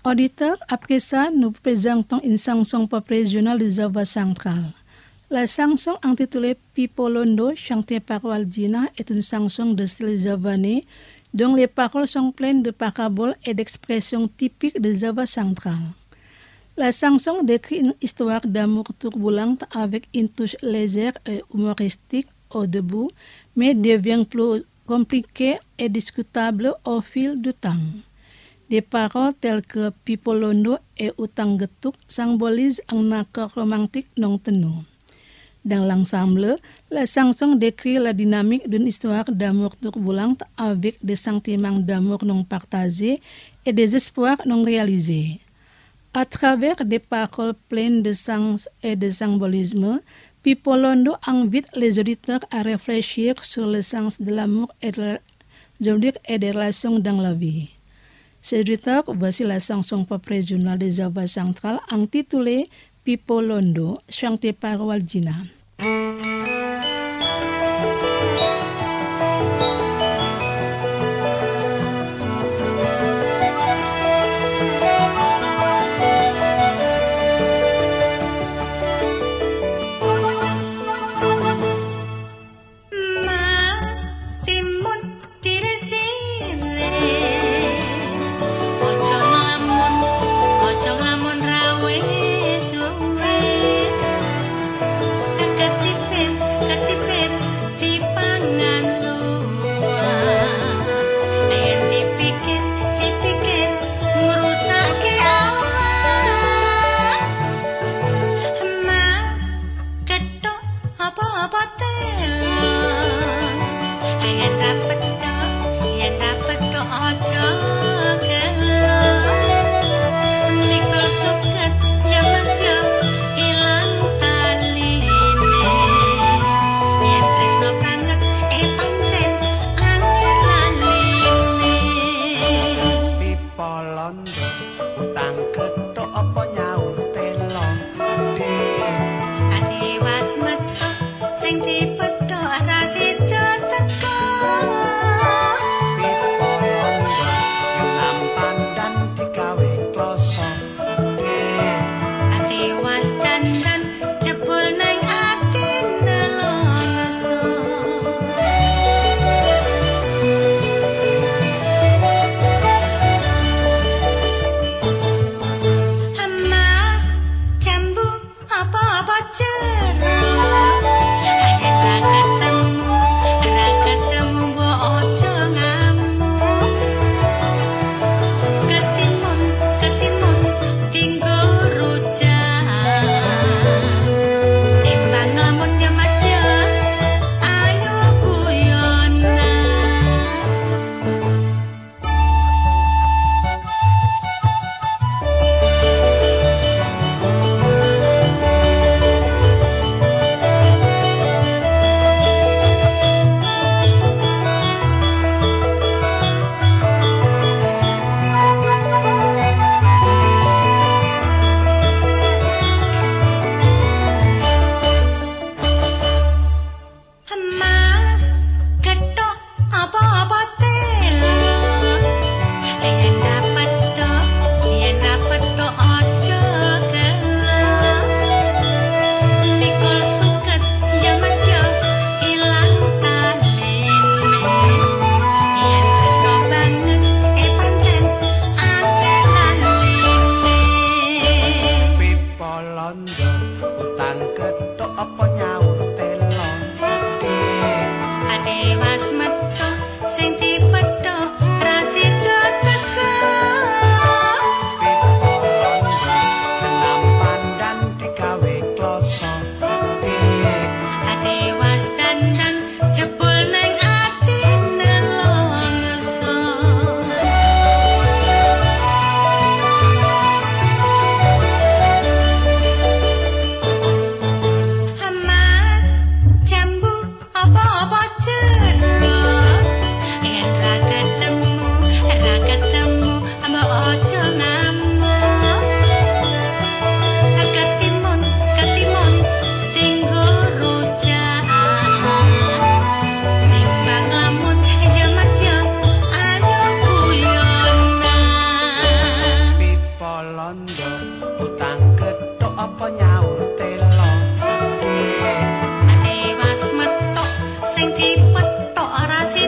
Auditeurs, après ça, nous vous présentons une chanson pop régionale de Java central. La chanson intitulée Pipolondo, chantée par Waldina, est une chanson de style javanais dont les paroles sont pleines de paraboles et d'expressions typiques de Java central. La chanson décrit une histoire d'amour turbulente avec une touche légère et humoristique au début, mais devient plus compliquée et discutable au fil du temps. Des paroles telles que Pipolondo et Utang Getuk symbolisent un accord romantique non tenu. Dans l'ensemble, la chanson décrit la dynamique d'une histoire d'amour turbulente avec des sentiments d'amour non partagés et des espoirs non réalisés. À travers des paroles pleines de sens et de symbolisme, Pipolondo invite les auditeurs à réfléchir sur le sens de l'amour et des relations dans la vie. Chers auditeurs, voici la chanson pop régionale de Java central intitulée Pipolondo, chantée par Waldina. Apa-apa cerah kandha utang kethok apa nyaur telo dewas metok sing dipethok rasi